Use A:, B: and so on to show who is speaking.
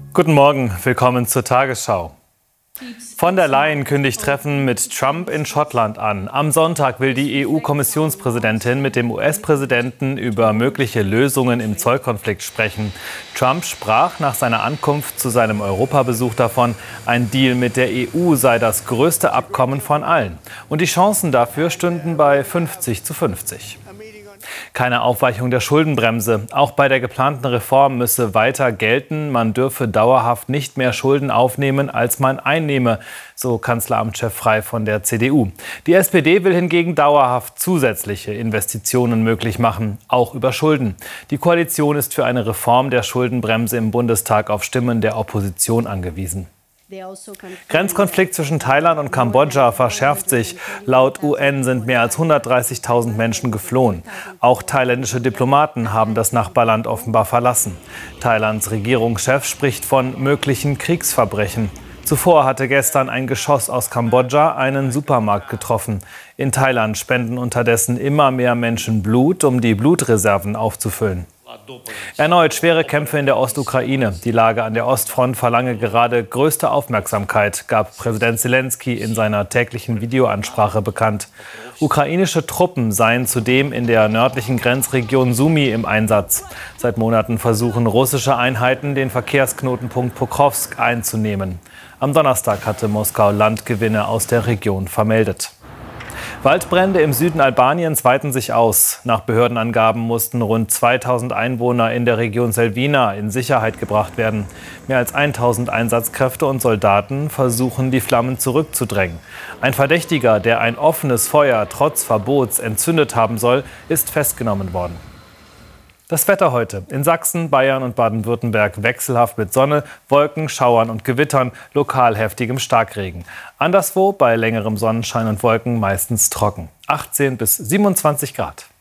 A: Guten Morgen, willkommen zur Tagesschau. Von der Leyen kündigt Treffen mit Trump in Schottland an. Am Sonntag will die EU-Kommissionspräsidentin mit dem US-Präsidenten über mögliche Lösungen im Zollkonflikt sprechen. Trump sprach nach seiner Ankunft zu seinem Europabesuch davon, ein Deal mit der EU sei das größte Abkommen von allen. Und die Chancen dafür stünden bei 50:50. Keine Aufweichung der Schuldenbremse. Auch bei der geplanten Reform müsse weiter gelten, man dürfe dauerhaft nicht mehr Schulden aufnehmen, als man einnehme, so Kanzleramtschef Frey von der CDU. Die SPD will hingegen dauerhaft zusätzliche Investitionen möglich machen, auch über Schulden. Die Koalition ist für eine Reform der Schuldenbremse im Bundestag auf Stimmen der Opposition angewiesen. Grenzkonflikt zwischen Thailand und Kambodscha verschärft sich. Laut UN sind mehr als 130.000 Menschen geflohen. Auch thailändische Diplomaten haben das Nachbarland offenbar verlassen. Thailands Regierungschef spricht von möglichen Kriegsverbrechen. Zuvor hatte gestern ein Geschoss aus Kambodscha einen Supermarkt getroffen. In Thailand spenden unterdessen immer mehr Menschen Blut, um die Blutreserven aufzufüllen. Erneut schwere Kämpfe in der Ostukraine. Die Lage an der Ostfront verlange gerade größte Aufmerksamkeit, gab Präsident Selenskyj in seiner täglichen Videoansprache bekannt. Ukrainische Truppen seien zudem in der nördlichen Grenzregion Sumy im Einsatz. Seit Monaten versuchen russische Einheiten, den Verkehrsknotenpunkt Pokrovsk einzunehmen. Am Donnerstag hatte Moskau Landgewinne aus der Region vermeldet. Waldbrände im Süden Albaniens weiten sich aus. Nach Behördenangaben mussten rund 2000 Einwohner in der Region Selvina in Sicherheit gebracht werden. Mehr als 1000 Einsatzkräfte und Soldaten versuchen, die Flammen zurückzudrängen. Ein Verdächtiger, der ein offenes Feuer trotz Verbots entzündet haben soll, ist festgenommen worden. Das Wetter heute. In Sachsen, Bayern und Baden-Württemberg wechselhaft mit Sonne, Wolken, Schauern und Gewittern, lokal heftigem Starkregen. Anderswo bei längerem Sonnenschein und Wolken meistens trocken. 18 bis 27 Grad.